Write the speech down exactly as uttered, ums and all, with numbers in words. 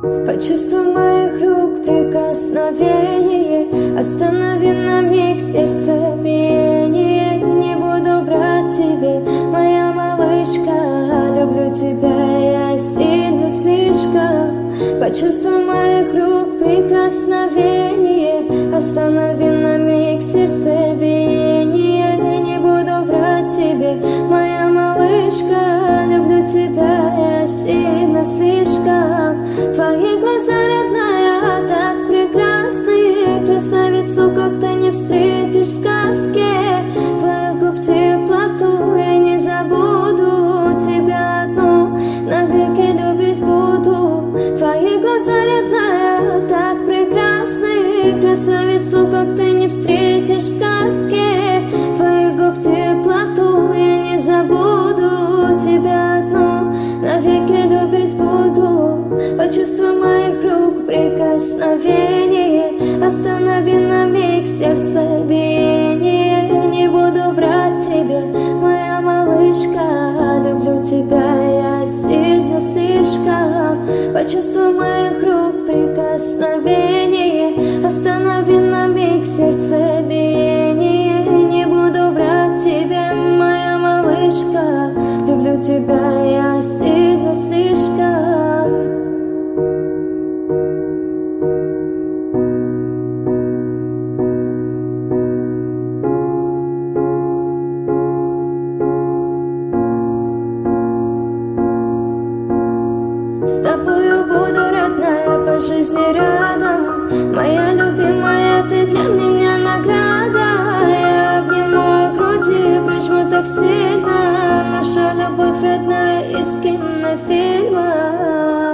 Почувствуй моих рук прикосновение, останови на миг сердцебиение. Не буду врать тебе, моя малышка, люблю тебя я сильно слишком. Почувствуй моих рук прикосновение, останови на миг сердцебиение. Не буду врать тебе, моя малышка, люблю тебя я сильно слишком. Твои глаза, родная, так прекрасные, красавицу, как ты не встретишь в сказке. Твоих губ теплоту я не забуду, тебя одну навеки любить буду. Твои глаза, родная, так прекрасные, красавицу, как ты не встретишь в сказке. Твоих губ теплоту я не забуду, тебя одну навеки любить буду. Почувствуй моих рук прикосновение, останови на миг сердцебиение. Не буду врать тебе, моя малышка, люблю тебя я сильно слишком. Почувствуй моих рук прикосновение, останови на миг сердцебиение. Не буду врать тебе, моя малышка, люблю тебя я сильно слишком. С тобою буду, родная, по жизни рядом. Моя любимая, ты для меня награда. Я обниму груди, прижму так сильно. Наша любовь, родная, из кинофильма.